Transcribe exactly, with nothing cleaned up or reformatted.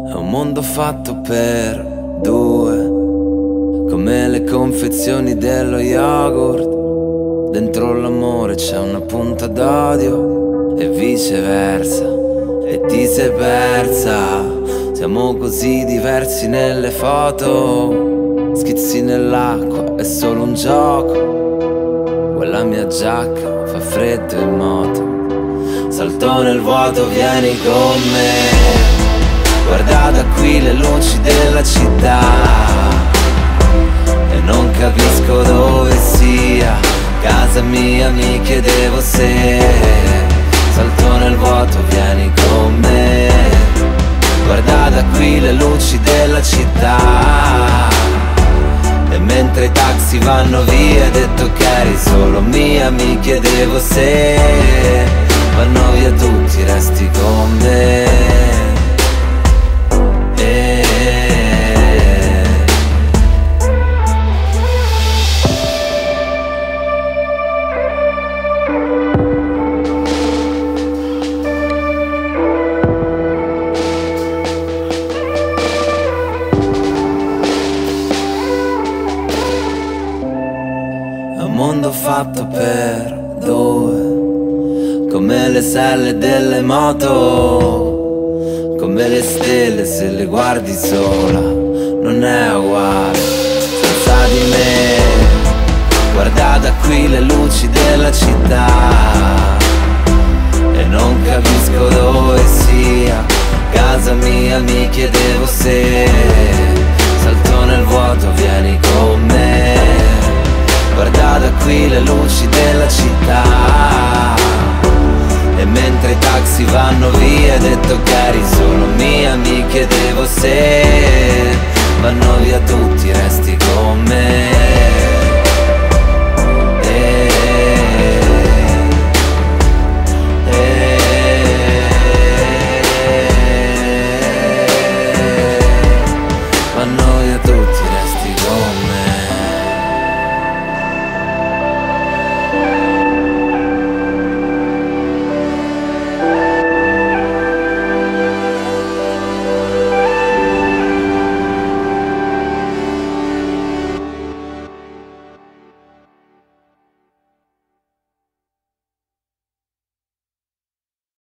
È un mondo fatto per due, come le confezioni dello yogurt. Dentro l'amore c'è una punta d'odio e viceversa, e ti sei persa. Siamo così diversi nelle foto, schizzi nell'acqua, è solo un gioco. Quella mia giacca fa freddo in moto, salto nel vuoto, vieni con me. Guarda da qui le luci della città e non capisco dove sia casa mia, mi chiedevo se salto nel vuoto, vieni con me. Guarda da qui le luci della città e mentre i taxi vanno via, hai detto che eri solo mia, mi chiedevo se vanno via tutti, resti con me. Mondo fatto per due, come le selle delle moto, come le stelle se le guardi sola, non è uguale senza di me. Guarda da qui le luci della città e non capisco dove sia casa mia, mi chiedevo se salto nel vuoto, vieni con me. Guarda da qui le luci della città e mentre i taxi vanno via, hai detto che eri solo mia, mi chiedevo se vanno via tutti, resti con me.